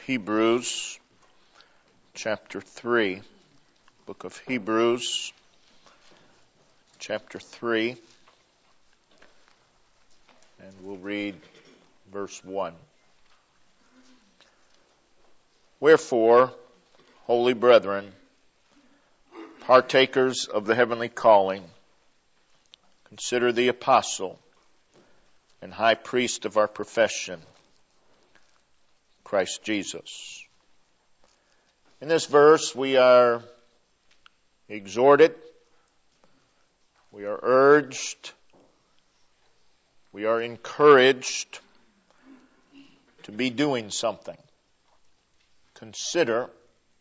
Hebrews, chapter 3. Book of Hebrews, chapter 3. And we'll read verse 1. Wherefore, holy brethren, partakers of the heavenly calling, consider the apostle and high priest of our profession, Christ Jesus. In this verse we are exhorted, we are urged, we are encouraged to be doing something. Consider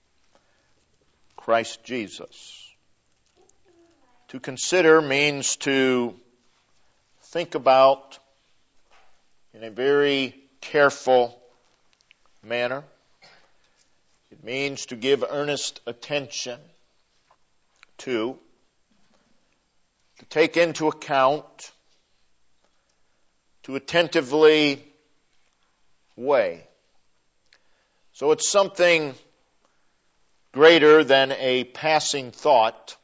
Christ Jesus. To consider means to think about in a very careful manner. It means to give earnest attention to take into account, to attentively weigh. So it's something greater than a passing thought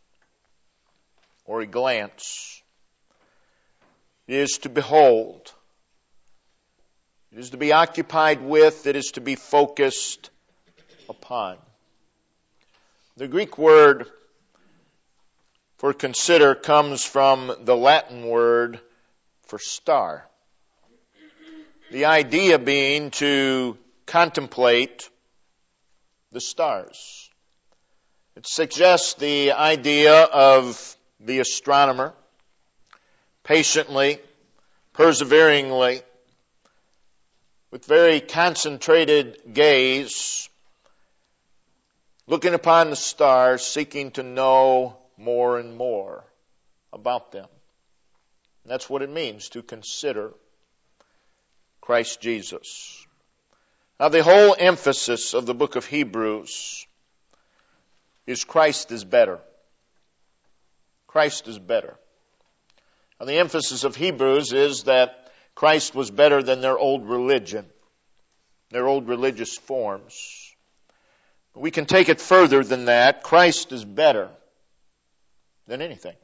or a glance. It is to behold. It is to be occupied with. It is to be focused upon. The Greek word for consider comes from the Latin word for star. The idea being to contemplate the stars. It suggests the idea of the astronomer patiently, perseveringly, with very concentrated gaze, looking upon the stars, seeking to know more and more about them. And that's what it means to consider Christ Jesus. Now, the whole emphasis of the book of Hebrews is Christ is better. Christ is better. Now, the emphasis of Hebrews is that Christ was better than their old religion, their old religious forms. We can take it further than that. Christ is better than anything.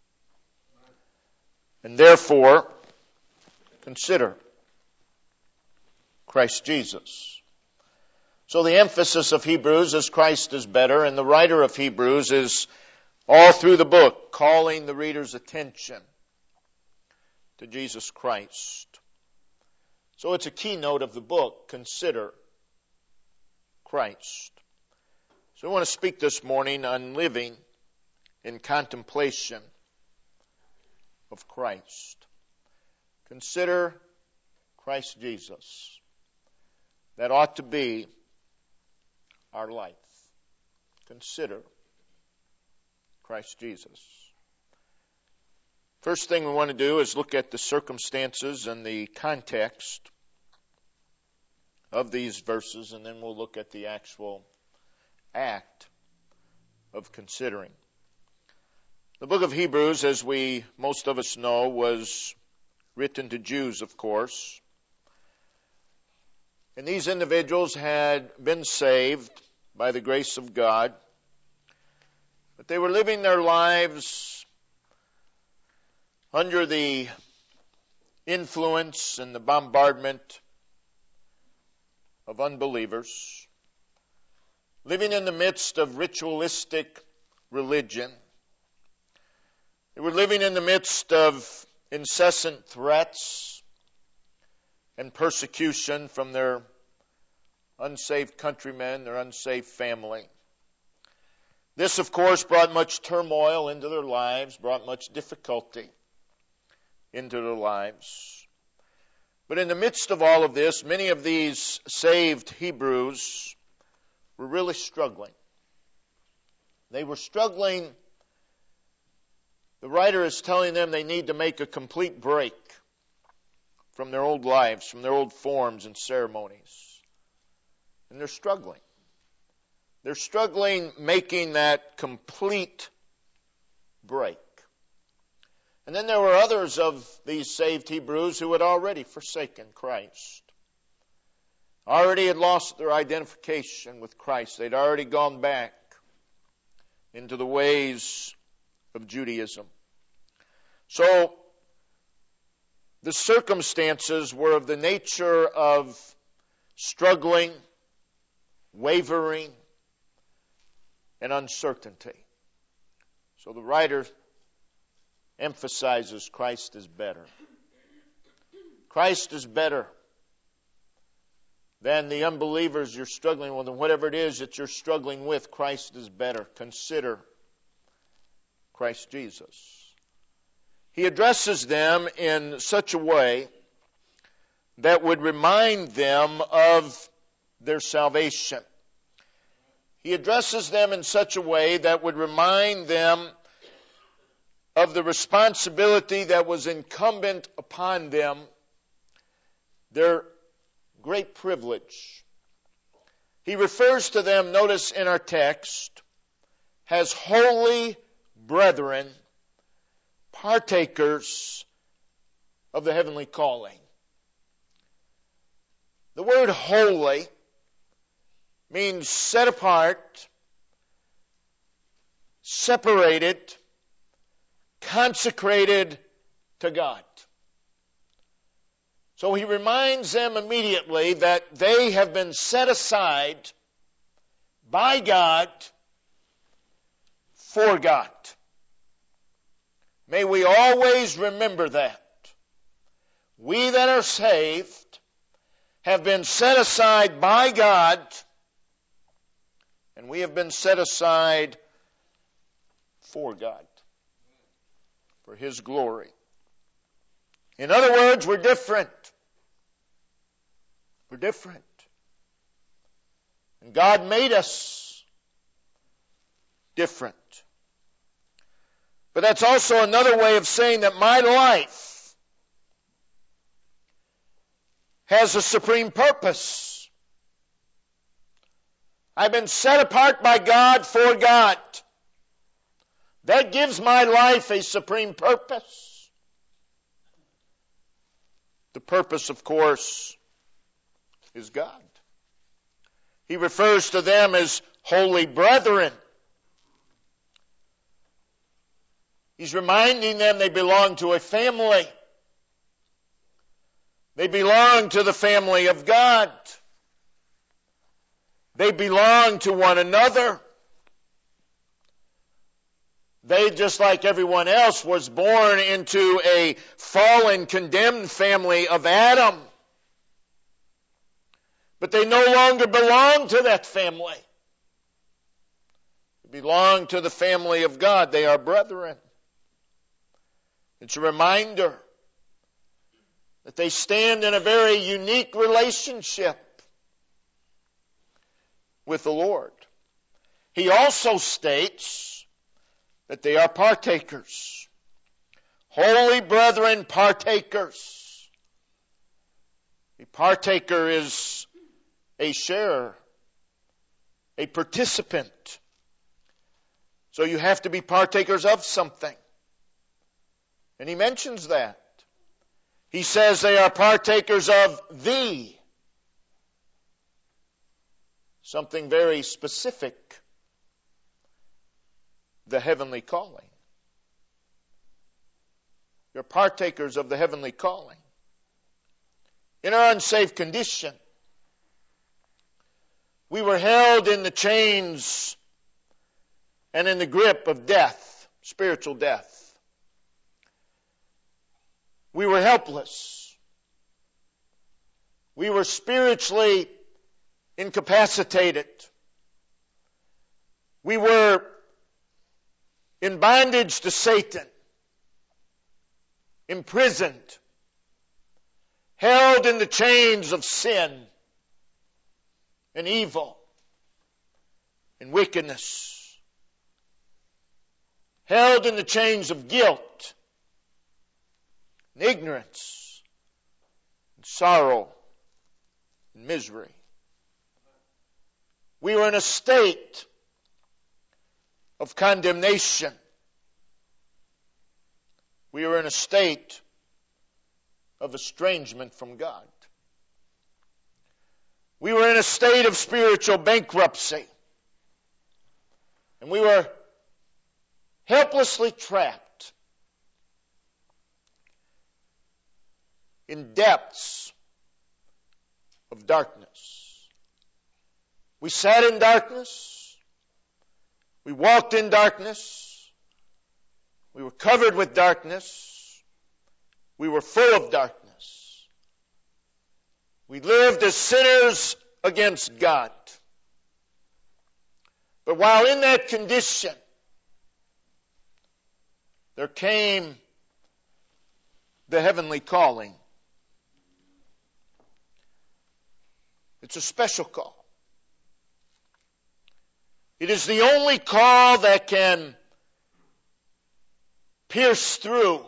And therefore, consider Christ Jesus. So the emphasis of Hebrews is Christ is better, and the writer of Hebrews is all through the book calling the reader's attention to Jesus Christ. So it's a keynote of the book, consider Christ. So I want to speak this morning on living in contemplation of Christ. Consider Christ Jesus. That ought to be our life. Consider Christ Jesus. First thing we want to do is look at the circumstances and the context of these verses, and then we'll look at the actual act of considering. The book of Hebrews, as most of us know, was written to Jews, of course. And these individuals had been saved by the grace of God, but they were living their lives under the influence and the bombardment of unbelievers, living in the midst of ritualistic religion. They were living in the midst of incessant threats and persecution from their unsaved countrymen, their unsaved family. This, of course, brought much turmoil into their lives, brought much difficulty into their lives. But in the midst of all of this, many of these saved Hebrews were really struggling. They were struggling. The writer is telling them they need to make a complete break from their old lives, from their old forms and ceremonies. And they're struggling. They're struggling making that complete break. And then there were others of these saved Hebrews who had already forsaken Christ. already had lost their identification with Christ. They'd already gone back into the ways of Judaism. So, the circumstances were of the nature of struggling, wavering, and uncertainty. So the writer emphasizes Christ is better. Christ is better than the unbelievers you're struggling with, and whatever it is that you're struggling with, Christ is better. Consider Christ Jesus. He addresses them in such a way that would remind them of their salvation. He addresses them in such a way that would remind them of the responsibility that was incumbent upon them, their great privilege. He refers to them, notice in our text, as holy brethren, partakers of the heavenly calling. The word holy means set apart, separated, consecrated to God. So he reminds them immediately that they have been set aside by God for God. May we always remember that. We that are saved have been set aside by God, and we have been set aside for God, for His glory. In other words, we're different. We're different. And God made us different. But that's also another way of saying that my life has a supreme purpose. I've been set apart by God for God. That gives my life a supreme purpose. The purpose, of course, is God. He refers to them as holy brethren. He's reminding them they belong to a family. They belong to the family of God. They belong to one another. They, just like everyone else, was born into a fallen, condemned family of Adam. But they no longer belong to that family. They belong to the family of God. They are brethren. It's a reminder that they stand in a very unique relationship with the Lord. He also states that they are partakers. Holy brethren, partakers. A partaker is a sharer, a participant. So you have to be partakers of something. And he mentions that. He says they are partakers of something very specific, the heavenly calling. You're partakers of the heavenly calling. In our unsaved condition, we were held in the chains and in the grip of death, spiritual death. We were helpless. We were spiritually incapacitated. We were in bondage to Satan, imprisoned, held in the chains of sin and evil and wickedness, held in the chains of guilt and ignorance and sorrow and misery. We were in a state of condemnation. We were in a state of estrangement from God. We were in a state of spiritual bankruptcy. And we were helplessly trapped in depths of darkness. We sat in darkness. We walked in darkness. We were covered with darkness. We were full of darkness. We lived as sinners against God. But while in that condition, there came the heavenly calling. It's a special call. It is the only call that can pierce through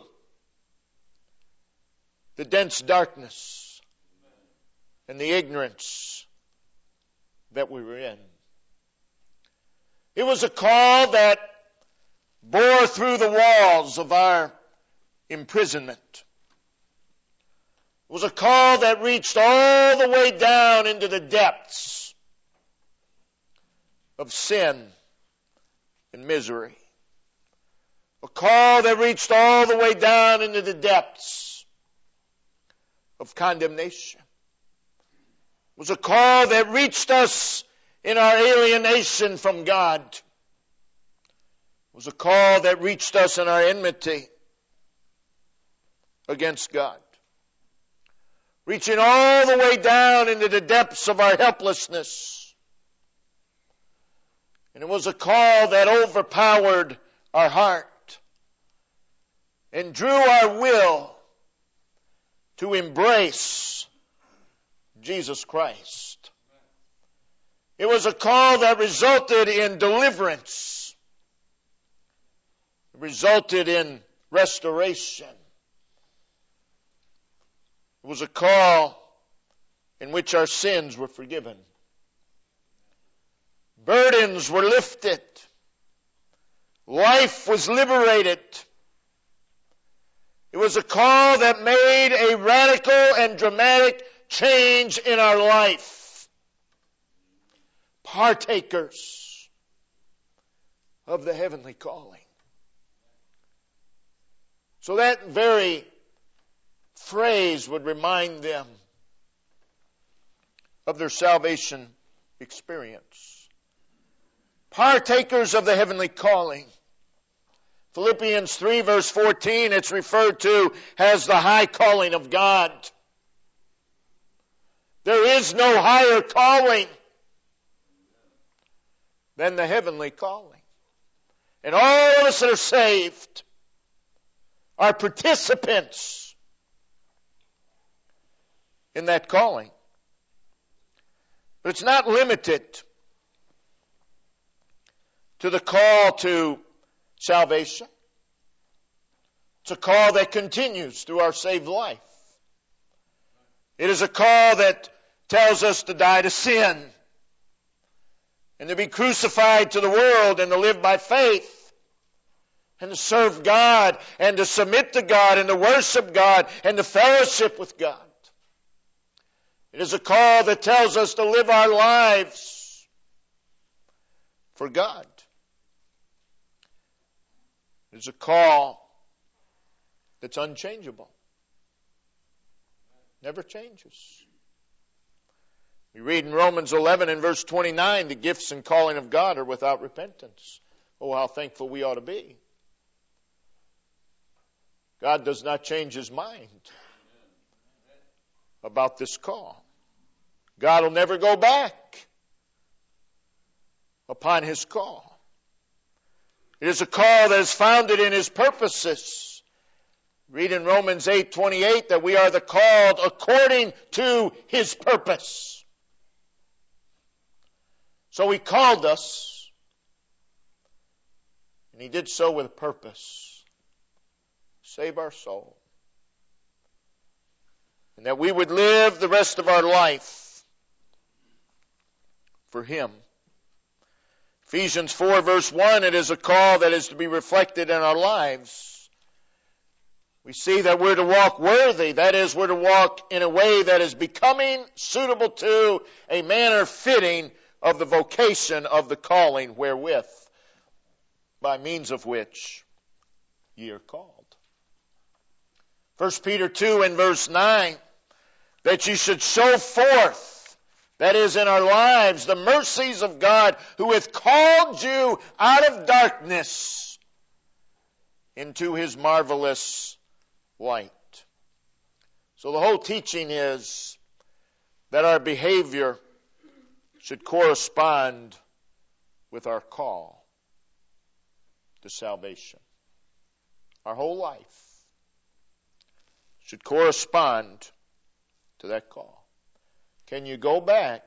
the dense darkness and the ignorance that we were in. It was a call that bore through the walls of our imprisonment. It was a call that reached all the way down into the depths of sin and misery. A call that reached all the way down into the depths of condemnation. It was a call that reached us in our alienation from God. It was a call that reached us in our enmity against God. Reaching all the way down into the depths of our helplessness. And it was a call that overpowered our heart and drew our will to embrace Jesus Christ. It was a call that resulted in deliverance. It resulted in restoration. It was a call in which our sins were forgiven. Burdens were lifted. Life was liberated. It was a call that made a radical and dramatic change in our life. Partakers of the heavenly calling. So that very phrase would remind them of their salvation experience. Partakers of the heavenly calling. Philippians 3 verse 14, it's referred to as the high calling of God. There is no higher calling than the heavenly calling. And all of us that are saved are participants in that calling. But it's not limited to the call to salvation. It's a call that continues through our saved life. It is a call that tells us to die to sin and to be crucified to the world and to live by faith and to serve God and to submit to God and to worship God and to fellowship with God. It is a call that tells us to live our lives for God. It is a call that's unchangeable. Never changes. We read in Romans 11 and verse 29, the gifts and calling of God are without repentance. Oh, how thankful we ought to be. God does not change His mind about this call. God will never go back upon His call. It is a call that is founded in His purposes. Read in Romans 8:28 that we are the called according to His purpose. So He called us, and He did so with a purpose. Save our soul. And that we would live the rest of our life for Him. Ephesians 4 verse 1, it is a call that is to be reflected in our lives. We see that we're to walk worthy. That is, we're to walk in a way that is becoming, suitable to, a manner fitting of the vocation of the calling wherewith, by means of which ye are called. 1 Peter 2 and verse 9, that ye should show forth, that is in our lives, the mercies of God, who hath called you out of darkness into his marvelous light. So the whole teaching is that our behavior should correspond with our call to salvation. Our whole life should correspond to that call. Can you go back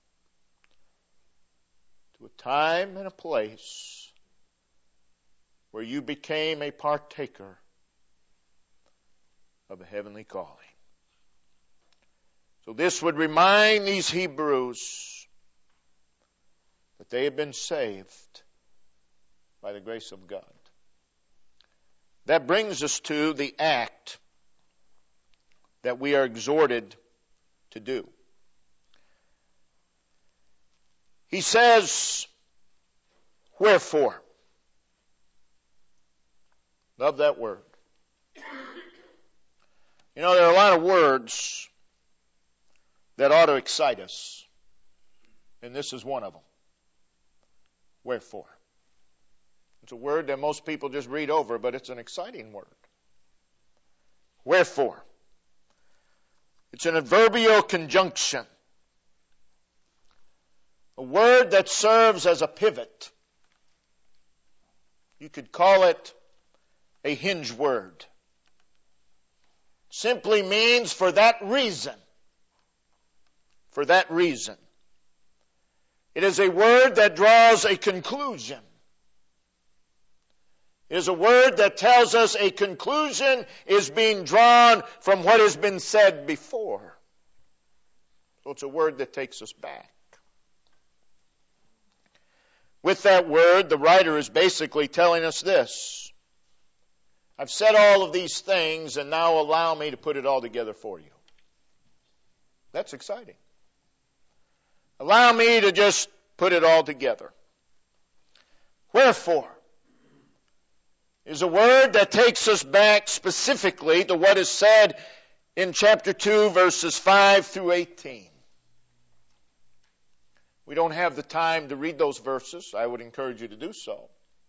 to a time and a place where you became a partaker of a heavenly calling? So this would remind these Hebrews that they have been saved by the grace of God. That brings us to the act that we are exhorted to do. He says, wherefore. Love that word. You know, there are a lot of words that ought to excite us, and this is one of them. Wherefore. It's a word that most people just read over, but it's an exciting word. Wherefore. It's an adverbial conjunction. A word that serves as a pivot. You could call it a hinge word. Simply means for that reason. For that reason. It is a word that draws a conclusion. It is a word that tells us a conclusion is being drawn from what has been said before. So it's a word that takes us back. With that word, the writer is basically telling us this. I've said all of these things, and now allow me to put it all together for you. That's exciting. Allow me to just put it all together. Wherefore is a word that takes us back specifically to what is said in chapter 2, verses 5 through 18. We don't have the time to read those verses. I would encourage you to do so.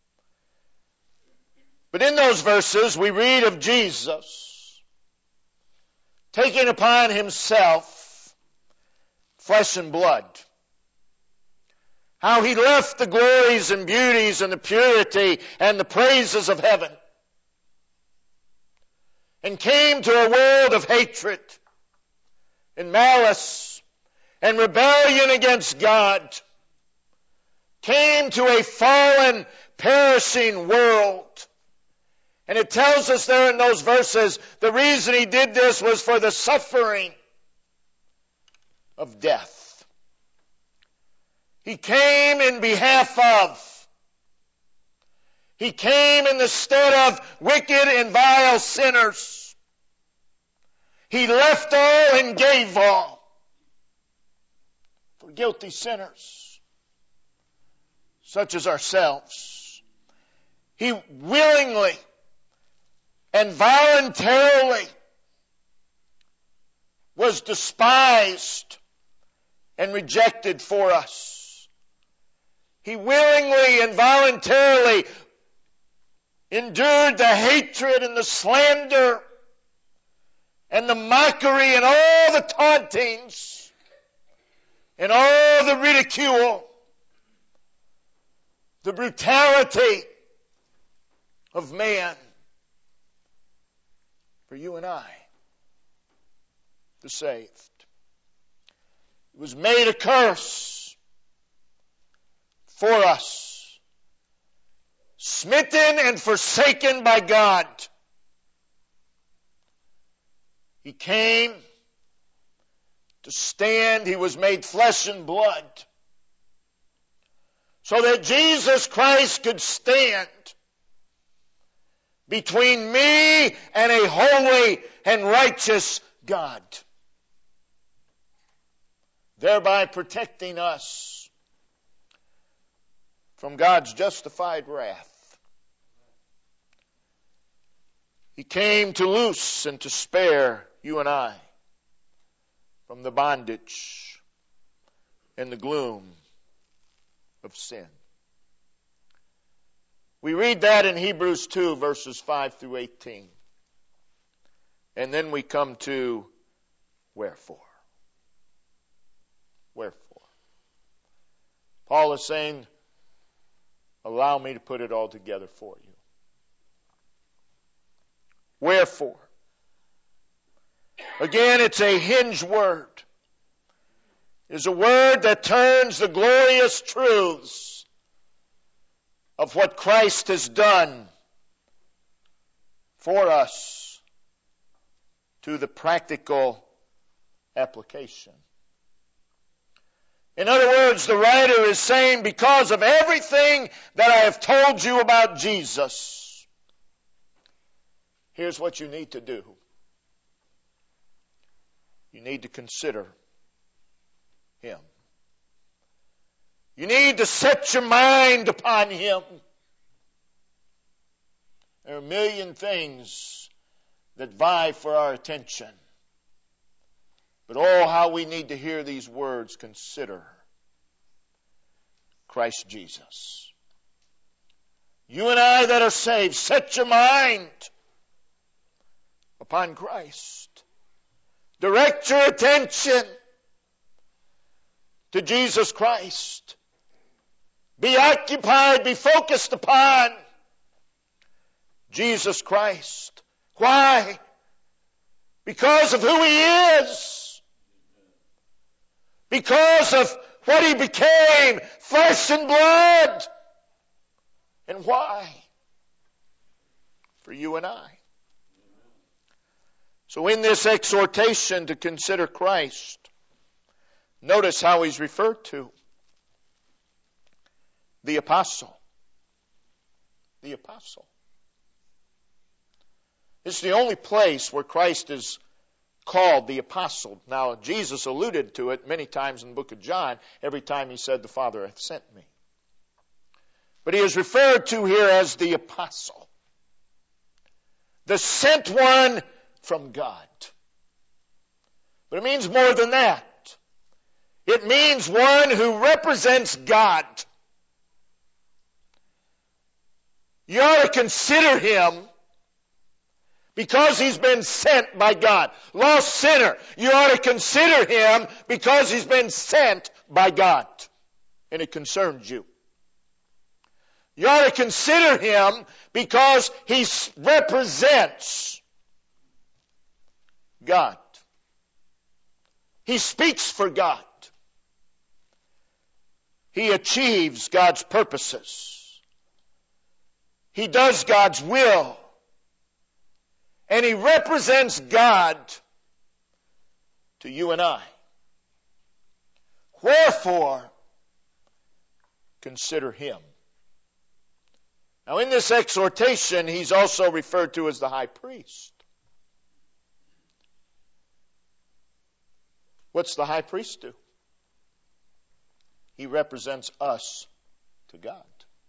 But in those verses, we read of Jesus taking upon himself flesh and blood. How he left the glories and beauties and the purity and the praises of heaven and came to a world of hatred and malice and rebellion against God. Came to a fallen, perishing world. And it tells us there in those verses, the reason he did this was for the suffering of death. He came in behalf of. He came in the stead of wicked and vile sinners. He left all and gave all for guilty sinners, such as ourselves. He willingly and voluntarily was despised and rejected for us. He willingly and voluntarily endured the hatred and the slander and the mockery and all the tauntings and all the ridicule, the brutality of man for you and I, the saved. It was made a curse for us, smitten and forsaken by God. He came to stand. He was made flesh and blood so that Jesus Christ could stand between me and a holy and righteous God, thereby protecting us from God's justified wrath. He came to loose and to spare you and I from the bondage and the gloom of sin. We read that in Hebrews 2, verses 5 through 18. And then we come to wherefore. Wherefore. Paul is saying, allow me to put it all together for you. Wherefore. Again, it's a hinge word. It's a word that turns the glorious truths of what Christ has done for us to the practical application. In other words, the writer is saying, because of everything that I have told you about Jesus, here's what you need to do. You need to consider Him. You need to set your mind upon Him. There are a million things that vie for our attention. But oh, how we need to hear these words. Consider Christ Jesus. You and I that are saved, set your mind upon Christ. Direct your attention to Jesus Christ. Be occupied, be focused upon Jesus Christ. Why? Because of who He is. Because of what He became, flesh and blood. And why? For you and I. So in this exhortation to consider Christ, notice how He's referred to. The apostle. The apostle. It's the only place where Christ is called the apostle. Now, Jesus alluded to it many times in the book of John, every time He said, the Father hath sent me. But He is referred to here as the apostle. The sent one from God. But it means more than that. It means one who represents God. You ought to consider him because he's been sent by God. Lost sinner, you ought to consider him because he's been sent by God. And it concerns you. You ought to consider him because he represents God. He speaks for God. He achieves God's purposes. He does God's will. And he represents God to you and I. Wherefore, consider him. Now in this exhortation, he's also referred to as the high priest. What's the high priest do? He represents us to God.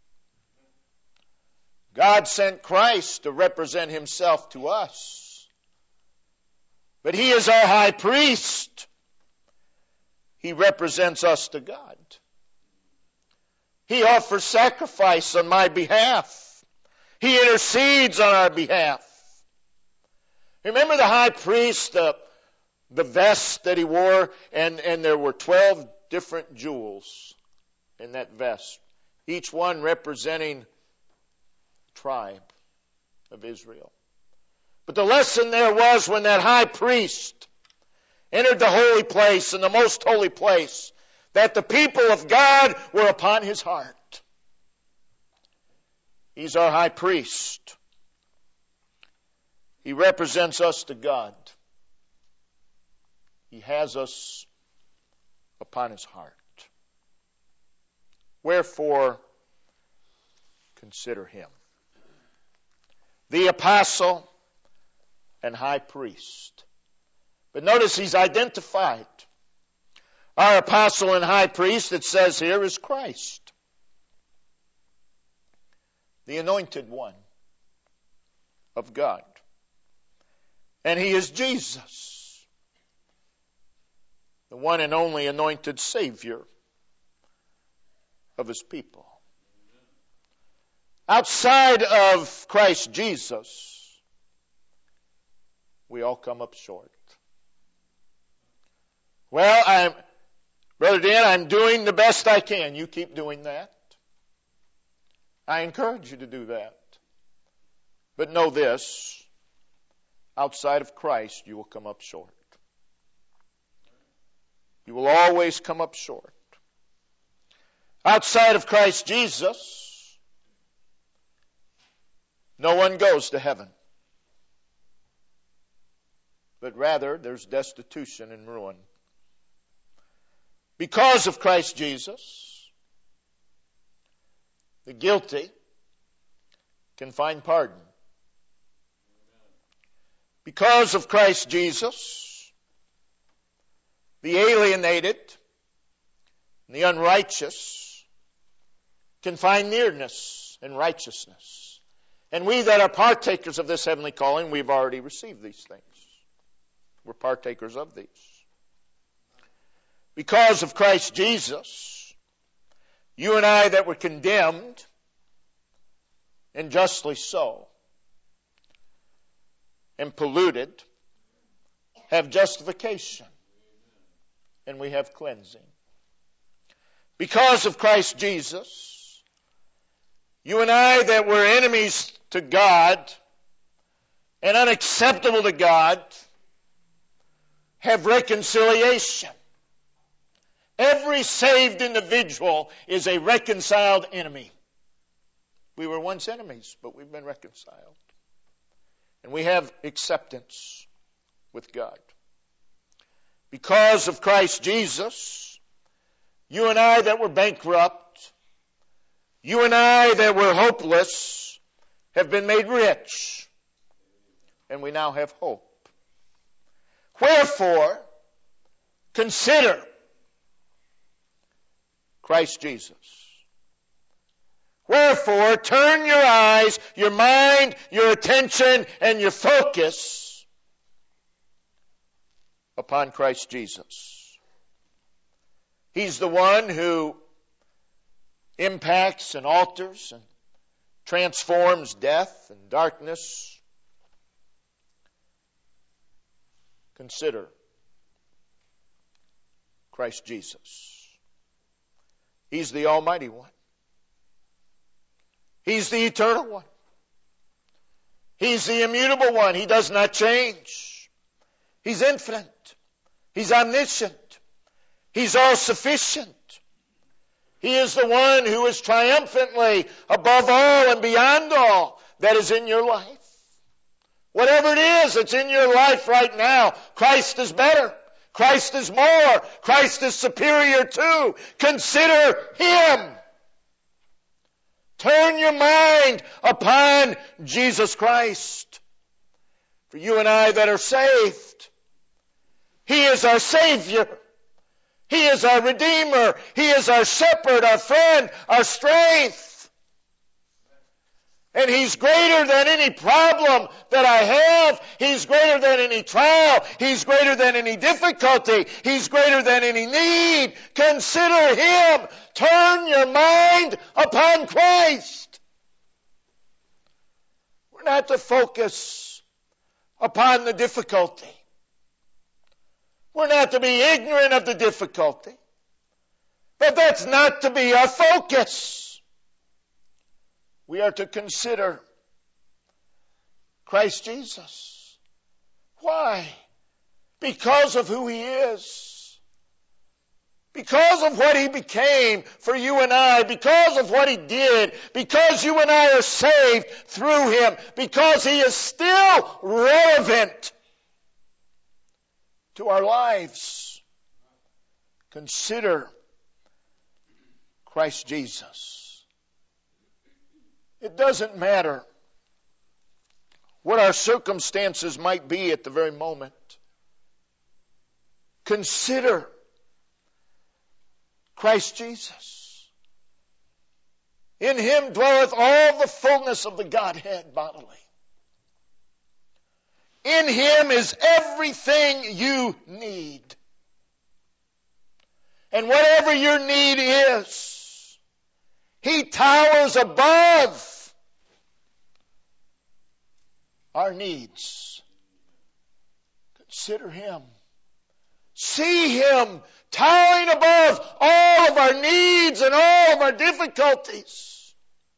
God sent Christ to represent himself to us. But he is our high priest. He represents us to God. He offers sacrifice on my behalf. He intercedes on our behalf. Remember the high priest, the vest that he wore, and there were 12 different jewels in that vest, each one representing the tribe of Israel. But the lesson there was when that high priest entered the holy place, and the most holy place, that the people of God were upon his heart. He's our high priest. He represents us to God. He has us upon his heart. Wherefore, consider him. the apostle and high priest. But notice he's identified. Our apostle and high priest, it says here, is Christ, the anointed one of God. And he is Jesus, the one and only anointed Savior of his people. Outside of Christ Jesus, we all come up short. Well, Brother Dan, I'm doing the best I can. You keep doing that. I encourage you to do that. But know this, outside of Christ, you will come up short. You will always come up short. Outside of Christ Jesus, no one goes to heaven. But rather, there's destitution and ruin. Because of Christ Jesus, the guilty can find pardon. Because of Christ Jesus, the alienated and the unrighteous can find nearness and righteousness. And we that are partakers of this heavenly calling, we've already received these things. We're partakers of these. Because of Christ Jesus, you and I that were condemned, and justly so, and polluted, have justification, and we have cleansing. Because of Christ Jesus, you and I that were enemies to God and unacceptable to God have reconciliation. Every saved individual is a reconciled enemy. We were once enemies, but we've been reconciled. And we have acceptance with God. Because of Christ Jesus, you and I that were bankrupt, you and I that were hopeless, have been made rich. And we now have hope. Wherefore, consider Christ Jesus. Wherefore, turn your eyes, your mind, your attention, and your focus upon Christ Jesus. He's the one who impacts and alters and transforms death and darkness. Consider Christ Jesus. He's the Almighty One. He's the Eternal One. He's the Immutable One. He does not change. He's infinite. He's omniscient. He's all-sufficient. He is the one who is triumphantly above all and beyond all that is in your life. Whatever it is that's in your life right now, Christ is better. Christ is more. Christ is superior to. Consider Him. Turn your mind upon Jesus Christ. For you and I that are saved, He is our Savior. He is our Redeemer. He is our Shepherd, our friend, our strength. And He's greater than any problem that I have. He's greater than any trial. He's greater than any difficulty. He's greater than any need. Consider Him. Turn your mind upon Christ. We're not to focus upon the difficulty. We're not to be ignorant of the difficulty. But that's not to be our focus. We are to consider Christ Jesus. Why? Because of who He is. Because of what He became for you and I. Because of what He did. Because you and I are saved through Him. Because He is still relevant to our lives. Consider Christ Jesus. It doesn't matter what our circumstances might be at the very moment. Consider Christ Jesus. In Him dwelleth all the fullness of the Godhead bodily. In Him is everything you need. And whatever your need is, He towers above our needs. Consider Him. See Him towering above all of our needs and all of our difficulties.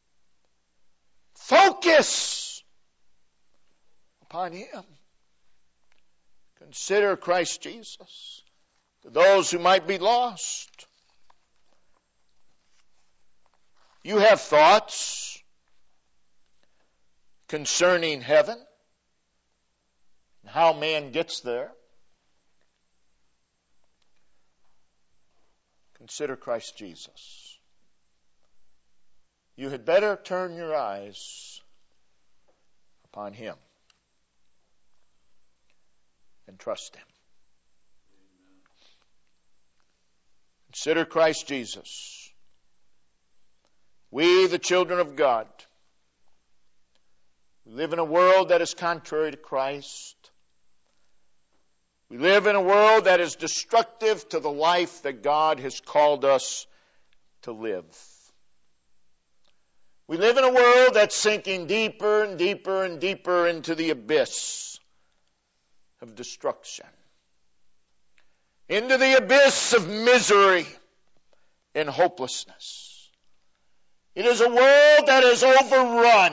Focus upon Him. Consider Christ Jesus. To those who might be lost, you have thoughts concerning heaven and how man gets there. Consider Christ Jesus. You had better turn your eyes upon Him and trust Him. Consider Christ Jesus. We, the children of God, we live in a world that is contrary to Christ. We live in a world that is destructive to the life that God has called us to live. We live in a world that's sinking deeper and deeper and deeper into the abyss of destruction. Into the abyss of misery and hopelessness. It is a world that is overrun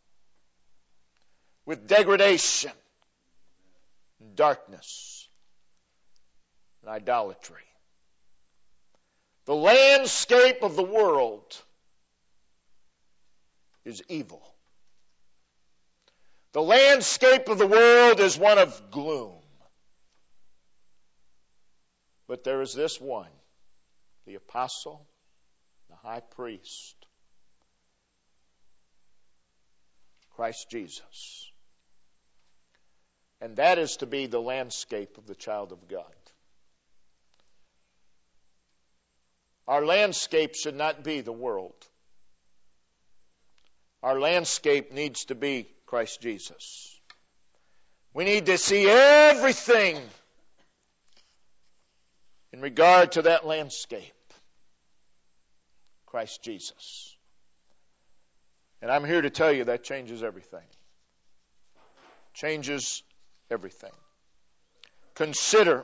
with degradation, darkness, and idolatry. The landscape of the world is evil. The landscape of the world is one of gloom. But there is this one, the apostle, the high priest, Christ Jesus. And that is to be the landscape of the child of God. Our landscape should not be the world. Our landscape needs to be Christ Jesus. We need to see everything in regard to that landscape, Christ Jesus. And I'm here to tell you that changes everything. Changes everything. Consider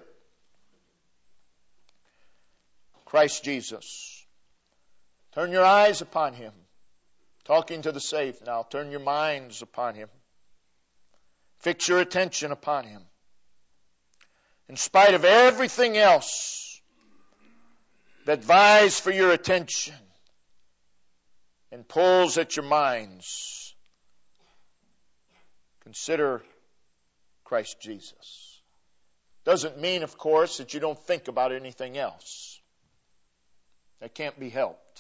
Christ Jesus. Turn your eyes upon Him. Talking to the saved now. Turn your minds upon Him. Fix your attention upon Him. In spite of everything else that vies for your attention and pulls at your minds, consider Christ Jesus. Doesn't mean, of course, that you don't think about anything else. That can't be helped.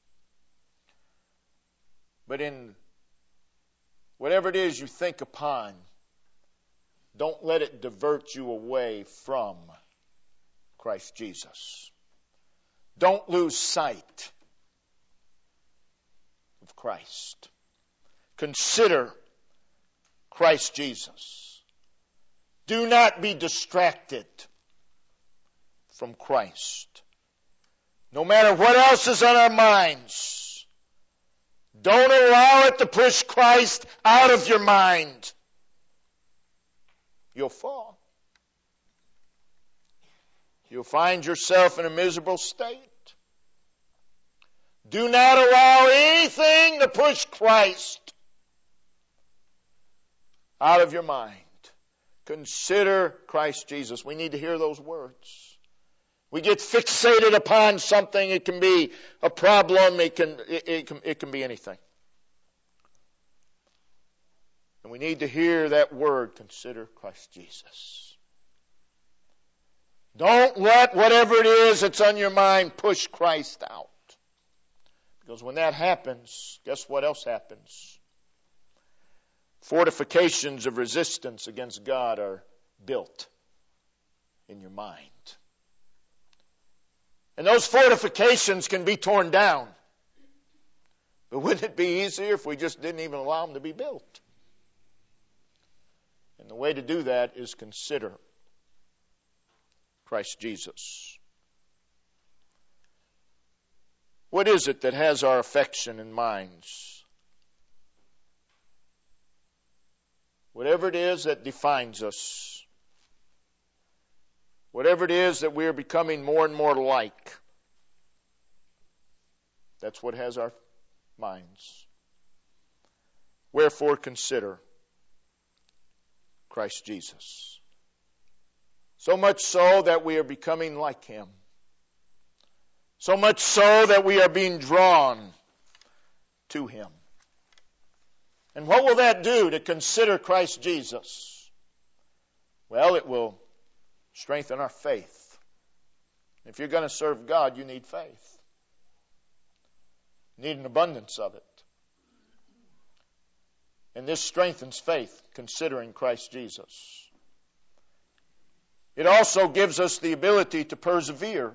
But in whatever it is you think upon, don't let it divert you away from Christ Jesus. Don't lose sight of Christ. Consider Christ Jesus. Do not be distracted from Christ. No matter what else is on our minds, don't allow it to push Christ out of your mind. You'll fall. You'll find yourself in a miserable state. Do not allow anything to push Christ out of your mind. Consider Christ Jesus. We need to hear those words. We get fixated upon something. It can be a problem. It can be anything. And we need to hear that word, consider Christ Jesus. Don't let whatever it is that's on your mind push Christ out. Because when that happens, guess what else happens? Fortifications of resistance against God are built in your mind. And those fortifications can be torn down. But wouldn't it be easier if we just didn't even allow them to be built? And the way to do that is consider Christ Jesus. What is it that has our affection and minds? Whatever it is that defines us, whatever it is that we are becoming more and more like, that's what has our minds. Wherefore consider Christ Jesus. So much so that we are becoming like Him. So much so that we are being drawn to Him. And what will that do to consider Christ Jesus? Well, it will strengthen our faith. If you're going to serve God, you need faith. You need an abundance of it. And this strengthens faith, considering Christ Jesus. It also gives us the ability to persevere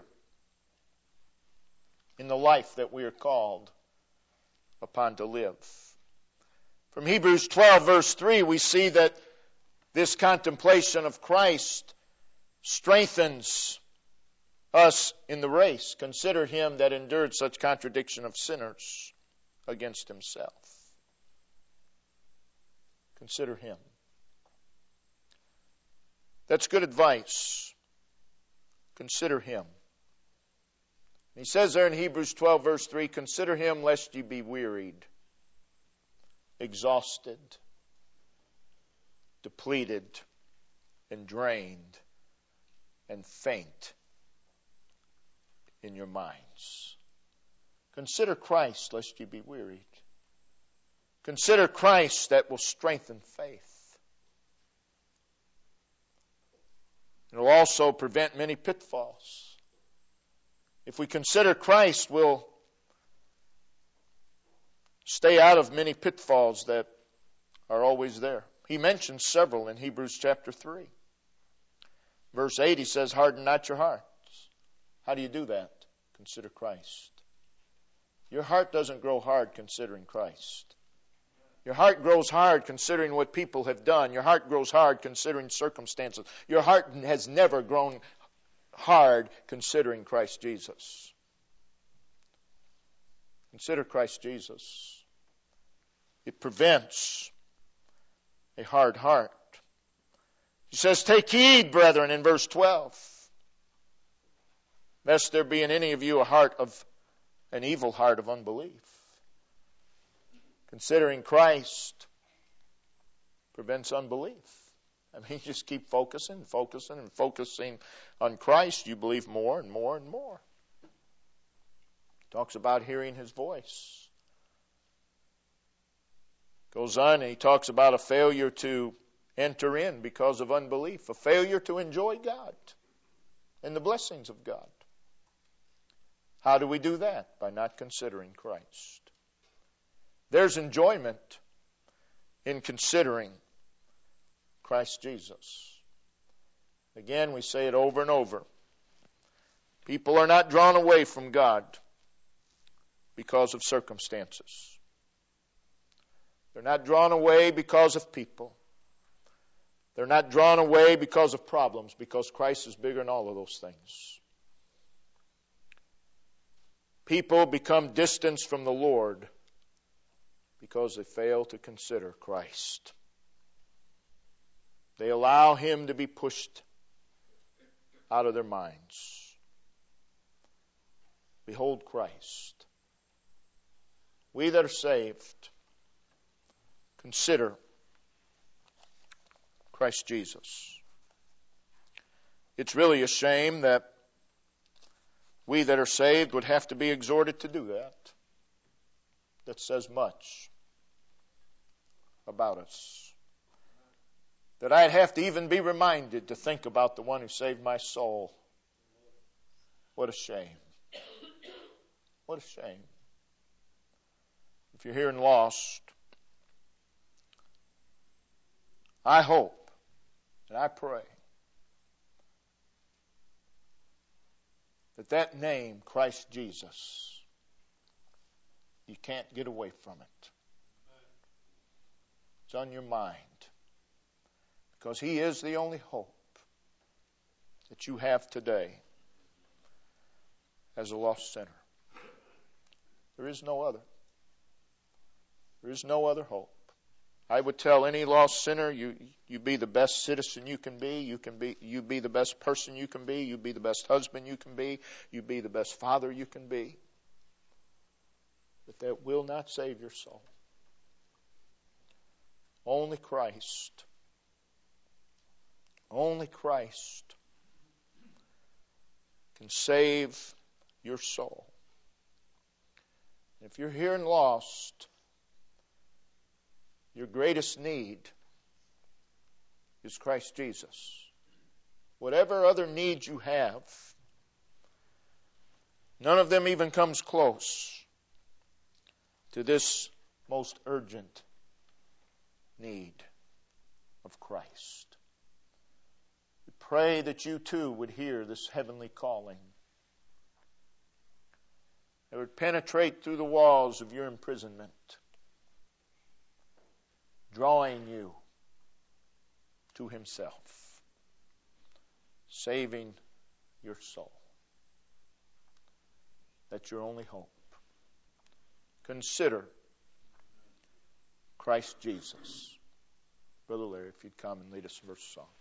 in the life that we are called upon to live. From Hebrews 12, verse 3, we see that this contemplation of Christ strengthens us in the race. Consider Him that endured such contradiction of sinners against Himself. Consider Him. That's good advice. Consider Him. He says there in Hebrews 12, verse 3, consider Him lest ye be wearied, exhausted, depleted, and drained, and faint in your minds. Consider Christ lest ye be wearied. Consider Christ that will strengthen faith. It will also prevent many pitfalls. If we consider Christ, we'll stay out of many pitfalls that are always there. He mentions several in Hebrews chapter 3. Verse 8, he says, harden not your hearts. How do you do that? Consider Christ. Your heart doesn't grow hard considering Christ. Your heart grows hard considering what people have done. Your heart grows hard considering circumstances. Your heart has never grown hard considering Christ Jesus. Consider Christ Jesus. It prevents a hard heart. He says, take heed, brethren, in verse 12, lest there be in any of you an evil heart of unbelief. Considering Christ prevents unbelief. I mean, you just keep focusing on Christ. You believe more and more and more. Talks about hearing His voice. Goes on and he talks about a failure to enter in because of unbelief. A failure to enjoy God and the blessings of God. How do we do that? By not considering Christ. There's enjoyment in considering Christ Jesus. Again, we say it over and over. People are not drawn away from God because of circumstances. They're not drawn away because of people. They're not drawn away because of problems, because Christ is bigger than all of those things. People become distanced from the Lord because they fail to consider Christ. They allow Him to be pushed out of their minds. Behold Christ. We that are saved, consider Christ Jesus. It's really a shame that we that are saved would have to be exhorted to do that. That says much about us. That I'd have to even be reminded to think about the one who saved my soul. What a shame. What a shame. If you're here and lost, I hope and I pray that that name, Christ Jesus, you can't get away from it. It's on your mind. Because He is the only hope that you have today as a lost sinner. There is no other. There is no other hope. I would tell any lost sinner, you be the best citizen you can be. You be the best person you can be. You be the best husband you can be. You be the best father you can be. But that will not save your soul. Only Christ. Only Christ can save your soul. If you're here and lost, your greatest need is Christ Jesus. Whatever other need you have, none of them even comes close to this most urgent need of Christ. We pray that you too would hear this heavenly calling. It would penetrate through the walls of your imprisonment, drawing you to Himself, saving your soul. That's your only hope. Consider Christ Jesus. Brother Larry, if you'd come and lead us in verse of song.